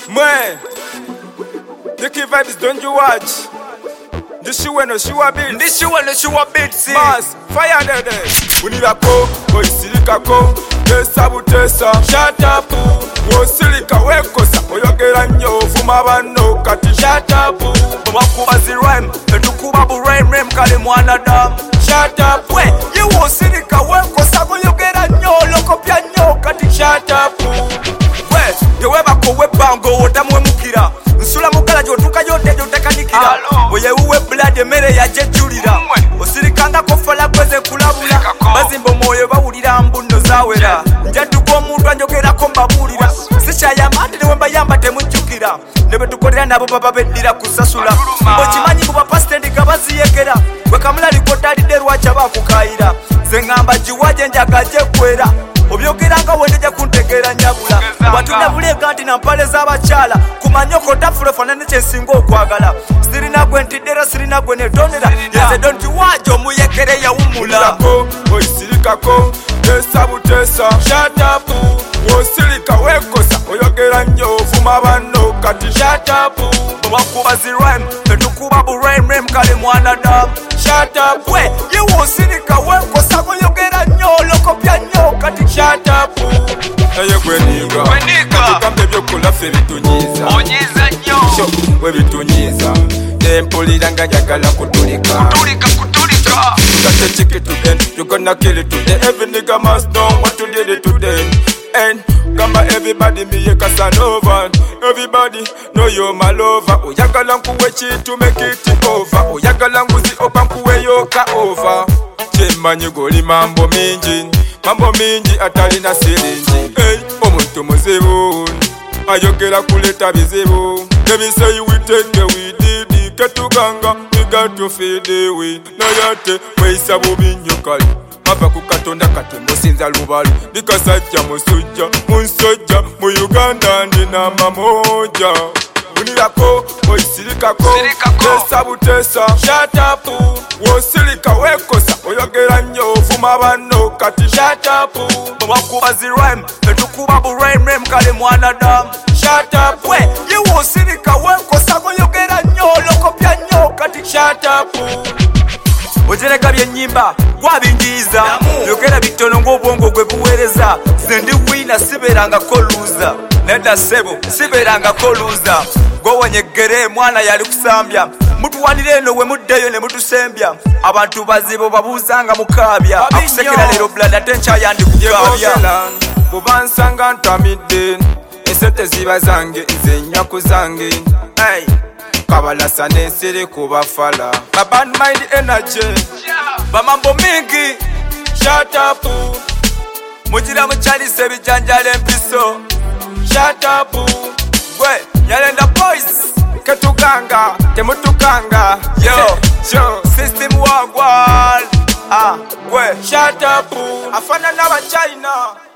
Mwe Dicky Vibes, don't you watch? Ndishiwe no shiwa beats Mas, fire dede Unilako, oisilikako Tesa butesa, shut up Wosilika wekosa, oyogera nyo Fuma bano kati, shut up Mwakubazi rhyme, etukubabu rhyme kale mwana dam Shut up, we, ye wosilika wekosa Oyogera nyo, lokopya nyo kati, shut up We, yeweba kowe bango, otamwe mukira Nsula mukala jotuka yote jotekanikira Oye uwe blood mere ya jejulira Osirikanga kofola kweze kulabula Bazimbo moyo bawulira mbuno zawera Njatuko omuntu anjogera ko mbabulira Sicha ya mati niwemba yamba temujukira Nebe tukolera nabo baba bedira kusasula Ochimanyi buba pastendi kabaziyekera Wekamula likota liderwa chabakukayira Zengamba jiwaje njagaje kwera Obyogeranga wendeja kuntegera nyabula Batunda bulega nti na mpale z'abakyala Kumanyoko tafule fanane kyensinga okwagala Sirina gwe ntidera sirina gwe nedonera Yeze donti wajo muyekere yawumula Oisirikako tesa butesa Shut up Wosilika wekosa oyogera nnyo Fuma bano kati shut up Mwakubazi rhyme etukubabu rhyme kale mwana dam Shut up we ye wosilika wekosa oyogera nnyo lokopya nnyo kati shut up Eye gweniga Tukambe byokola ffe bitunyiza Onyiza nnyo Sho we bitunyiza Empulira nga njagala kutulika Got the ticket to them, you gonna kill it today. Every nigga must know what you did it today. And come by everybody, me a Casanova. Everybody know you're my lover. Oyagala nkuwechi to make it over. Oyagala nguzi opa nkuwe yoka over. Chimanyi goli mambo mingi atali na sirinji. Hey, omuntu muzibu ayogera kuleta bizibu. Let me say you will take away the ketuganga. Got to feel the way Nayate, weisa bubinyukali Mava kukatonda kate musinza lubalu Dikasajja musujja Mu Uganda ndina mamoja Unilako, oisirikako Tesa butesa, shut up Wosilika wekosa, oyogera nnyo Fuma bano kati, shut up Mwakubazi rhyme, etukubabu rhyme kale mwana dam Shut up, we, ye wosilika wekosa Oyogera nnyo, lokopya nnyo kati, shut up Ojereka byennyimba, gwabingiza Yogera bitono ng'obwongo gwe buweereza Zendi wina siberanga ko loser Neda sebo, siberanga ko loser Gwonyegere mwana yali kusambya Mutuwanire eno we muddeyo ne mutusembya Abantu bazibu babuuzanga mukabya Akusekera lero blood atencha yandi kukabya Bubansanga ntamidde Esete ziba zange nze nyaku zange Hey Kabalasa nesere kubafala Baban mind energy Bamambo mingi Shut up Mujira muchalise bijanjale mpiso Shut up Gwe Nyalenda boys Ketuganga Temutukanga Yo System wagwan Gwe Shut up Afana naba China